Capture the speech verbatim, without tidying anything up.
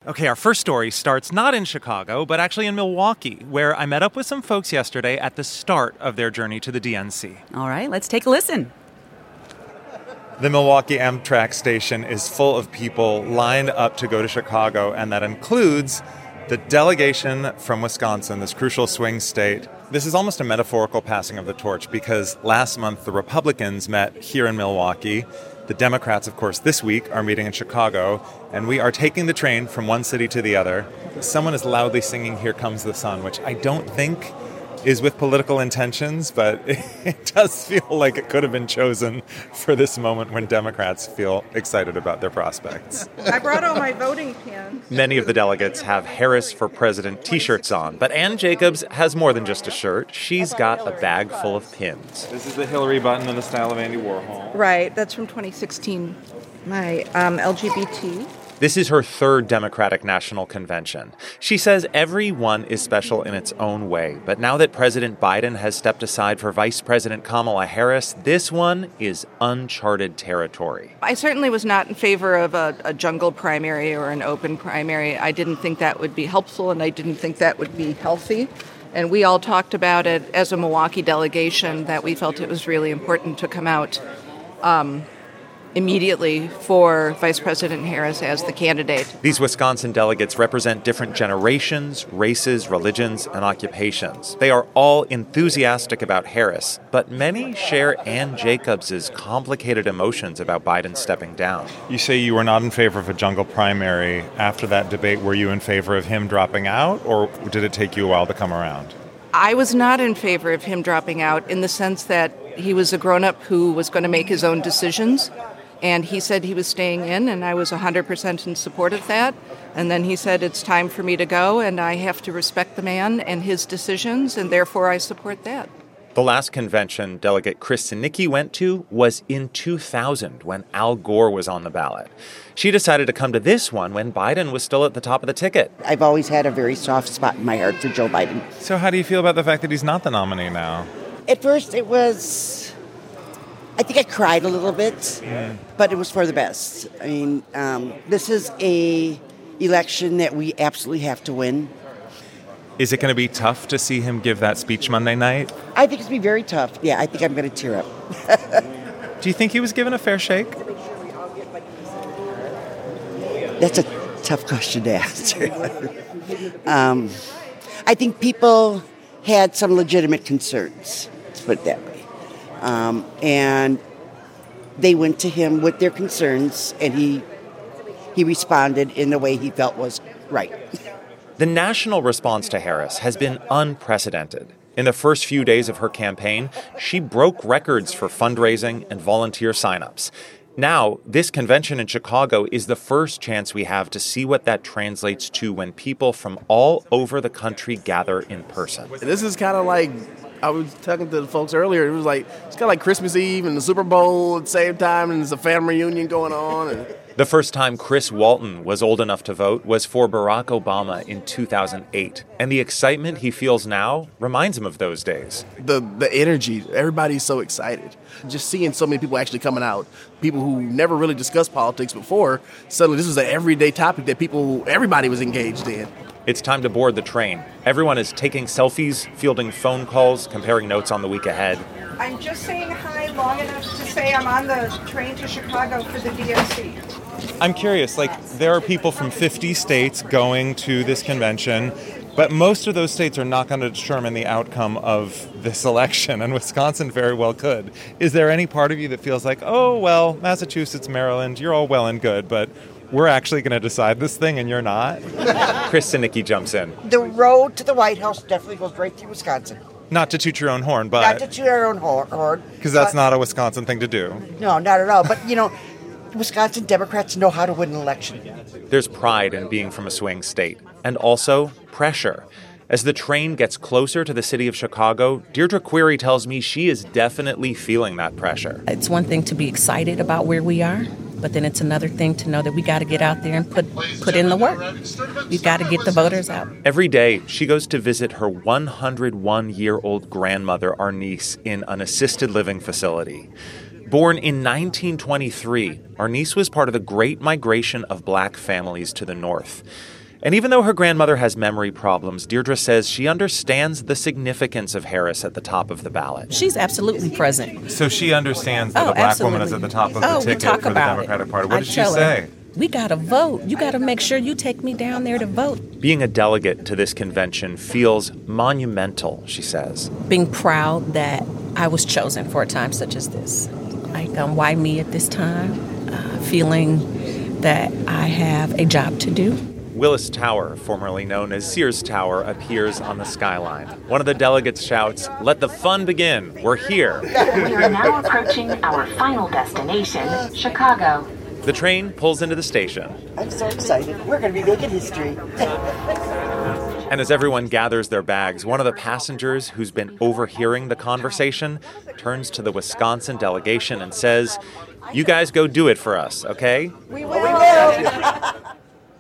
Okay, our first story starts not in Chicago, but actually in Milwaukee, where I met up with some folks yesterday at the start of their journey to the D N C. All right, let's take a listen. The Milwaukee Amtrak station is full of people lined up to go to Chicago, and that includes the delegation from Wisconsin, this crucial swing state. This is almost a metaphorical passing of the torch because last month the Republicans met here in Milwaukee. The Democrats, of course, this week are meeting in Chicago, and we are taking the train from one city to the other. Someone is loudly singing "Here Comes the Sun," which I don't think is with political intentions, but it does feel like it could have been chosen for this moment when Democrats feel excited about their prospects. I brought all my voting pins. Many of the delegates have Harris for President t-shirts on, but Ann Jacobs has more than just a shirt. She's got a bag full of pins. This is the Hillary button in the style of Andy Warhol. Right, that's from twenty sixteen. My um, L G B T. This is her third Democratic National Convention. She says every one is special in its own way, but now that President Biden has stepped aside for Vice President Kamala Harris, this one is uncharted territory. I certainly was not in favor of a, a jungle primary or an open primary. I didn't think that would be helpful, and I didn't think that would be healthy. And we all talked about it as a Milwaukee delegation, that we felt it was really important to come out um, immediately for Vice President Harris as the candidate. These Wisconsin delegates represent different generations, races, religions, and occupations. They are all enthusiastic about Harris, but many share Ann Jacobs' complicated emotions about Biden stepping down. You say you were not in favor of a jungle primary. After that debate, were you in favor of him dropping out, or did it take you a while to come around? I was not in favor of him dropping out in the sense that he was a grown-up who was going to make his own decisions. And he said he was staying in, and I was one hundred percent in support of that. And then he said, it's time for me to go, and I have to respect the man and his decisions, and therefore I support that. The last convention Delegate Chris Sinicki went to was in two thousand, when Al Gore was on the ballot. She decided to come to this one when Biden was still at the top of the ticket. I've always had a very soft spot in my heart for Joe Biden. So how do you feel about the fact that he's not the nominee now? At first it was... I think I cried a little bit, mm. but it was for the best. I mean, um, this is a election that we absolutely have to win. Is it going to be tough to see him give that speech Monday night? I think it's going to be very tough. Yeah, I think I'm going to tear up. Do you think he was given a fair shake? That's a tough question to answer. um, I think people had some legitimate concerns, let's put it that way. Um, and they went to him with their concerns, and he he responded in the way he felt was right. The national response to Harris has been unprecedented. In the first few days of her campaign, she broke records for fundraising and volunteer signups. Now, this convention in Chicago is the first chance we have to see what that translates to when people from all over the country gather in person. This is kind of like, I was talking to the folks earlier, it was like, it's kind of like Christmas Eve and the Super Bowl at the same time, and there's a family reunion going on. And the first time Chris Walton was old enough to vote was for Barack Obama in two thousand eight. And the excitement he feels now reminds him of those days. The the energy, everybody's so excited. Just seeing so many people actually coming out, people who never really discussed politics before, suddenly this was an everyday topic that people, everybody was engaged in. It's time to board the train. Everyone is taking selfies, fielding phone calls, comparing notes on the week ahead. I'm just saying hi long enough to say I'm on the train to Chicago for the D N C. I'm curious, like, there are people from fifty states going to this convention, but most of those states are not going to determine the outcome of this election, and Wisconsin very well could. Is there any part of you that feels like, oh, well, Massachusetts, Maryland, you're all well and good, but we're actually going to decide this thing and you're not? Chris Sinicki jumps in. The road to the White House definitely goes right through Wisconsin. Not to toot your own horn, but... Not to toot our own horn. Because that's not a Wisconsin thing to do. No, not at all. But, you know, Wisconsin Democrats know how to win an election. There's pride in being from a swing state, and also pressure. As the train gets closer to the city of Chicago, Deirdre Query tells me she is definitely feeling that pressure. It's one thing to be excited about where we are, but then it's another thing to know that we got to get out there and put put in the work. We've got to get the voters out. Every day, she goes to visit her one hundred one year old grandmother, Arnice, in an assisted living facility. Born in nineteen twenty-three, Arnice was part of the Great Migration of black families to the north. And even though her grandmother has memory problems, Deirdre says she understands the significance of Harris at the top of the ballot. She's absolutely present. So she understands that Oh, a black absolutely. woman is at the top of oh, the we ticket talk for the about Democratic it. Party. What I did she tell say? her, we got to vote. You got to make sure you take me down there to vote. Being a delegate to this convention feels monumental, she says. Being proud that I was chosen for a time such as this. Like, um, why me at this time? Uh, feeling that I have a job to do. Willis Tower, formerly known as Sears Tower, appears on the skyline. One of the delegates shouts, "Let the fun begin. We're here." We are now approaching our final destination, Chicago. The train pulls into the station. I'm so excited. We're going to be making history. And as everyone gathers their bags, one of the passengers who's been overhearing the conversation turns to the Wisconsin delegation and says, "You guys go do it for us, okay?" We will.